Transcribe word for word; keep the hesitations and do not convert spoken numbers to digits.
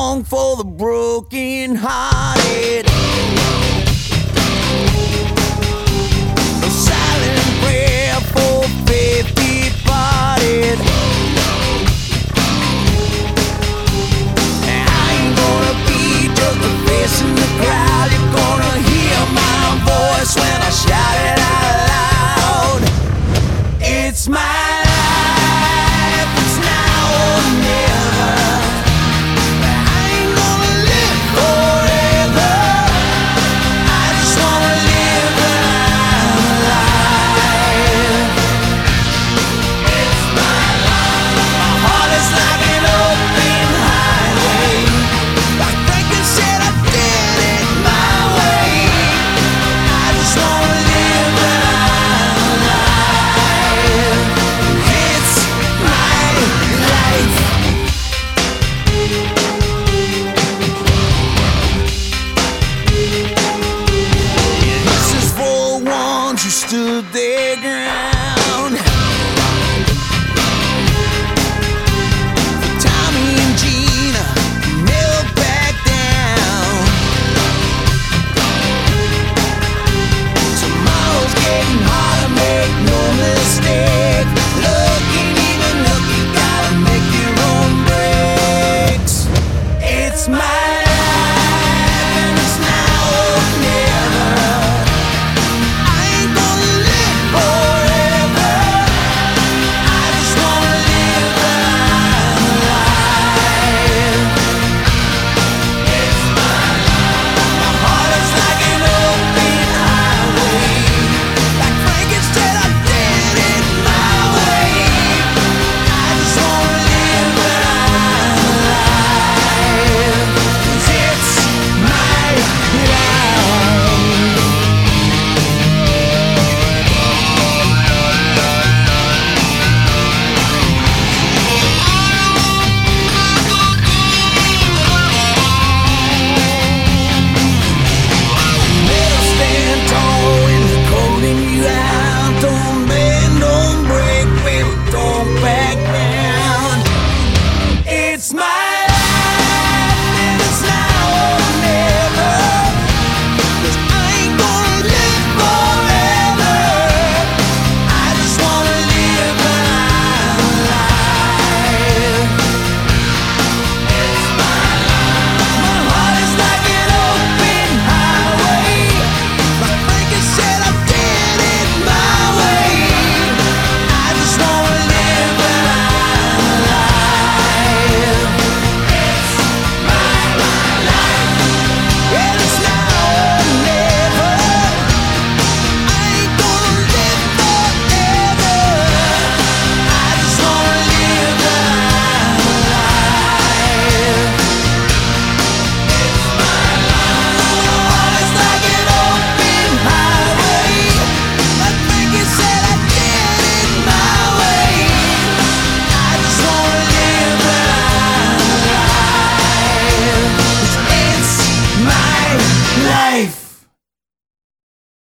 song for the broken hearted. A silent prayer for faith departed. I ain't gonna be just a face in the crowd. You're gonna hear my voice when I shout it out loud. It's my life, it's now or never. I ain't gonna live forever. I just wanna live when I'm alive. It's my life. My heart is like an open highway. Like Franklin said, I did it my way. I just wanna live when I'm alive. It's my life. This is for the ones who stood their ground.